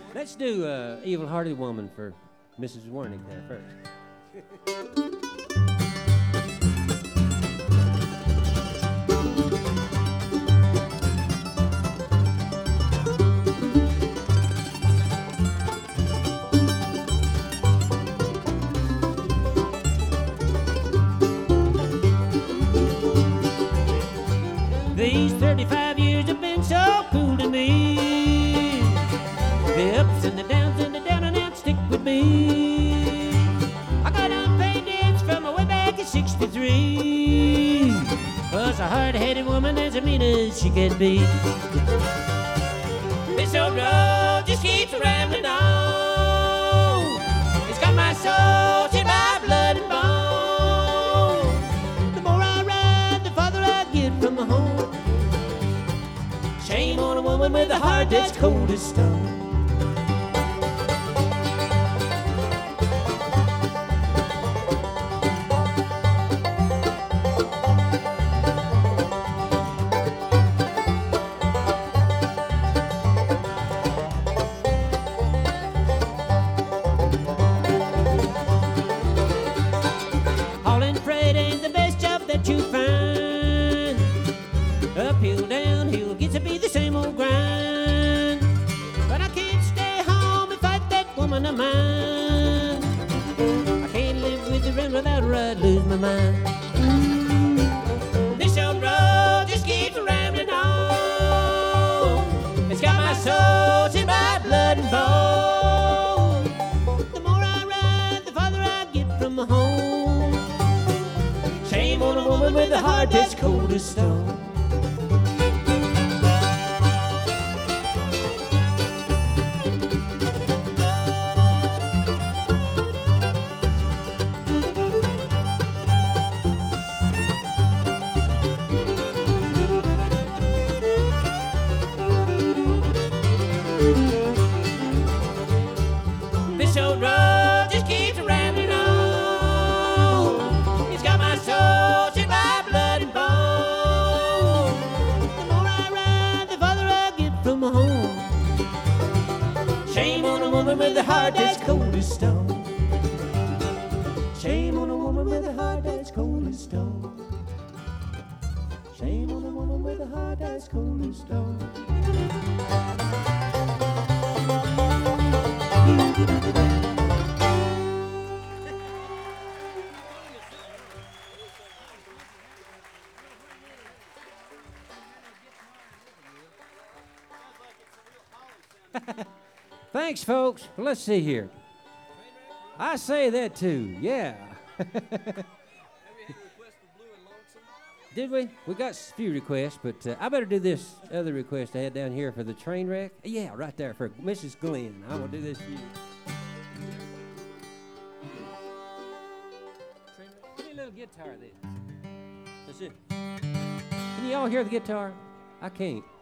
Let's do Evil-Hearted Woman for Mrs. Wernick there first. These 35 years have been so cool to me. The ups and the downs and the down and out stick with me. I got unpaid debts from way back in '63. Was a hard-headed woman as mean as she could be. This old road just keeps rambling on. It's got my soul in my blood and bone. The more I ride, the farther I get from the home. Shame on a woman with a heart that's cold as stone. Hauling freight ain't the best job that you find. Uphill, downhill, gets to be the same old grind. But I can't stay home and fight that woman of mine. I can't live with her and without her I'd lose my mind. This old road just keeps rambling on. It's got my soul in my blood and bone. The more I ride, the farther I get from home. Shame on a woman with a heart that's cold as stone. This old road just keeps rambling on. It's got my soul in my blood and bone. The more I ride, the farther I get from home. Shame on a woman with a heart that's cold as stone. Shame on a woman with a heart that's cold as stone. Shame on a woman with a heart that's cold as stone. Thanks, folks. Well, let's see here. I say that too, yeah. Did we? We got a few requests, but I better do this other request I had down here for the train wreck. Yeah, right there for Mrs. Glenn. I will do this for you. Give me a little guitar then. That's it. Can you all hear the guitar? I can't.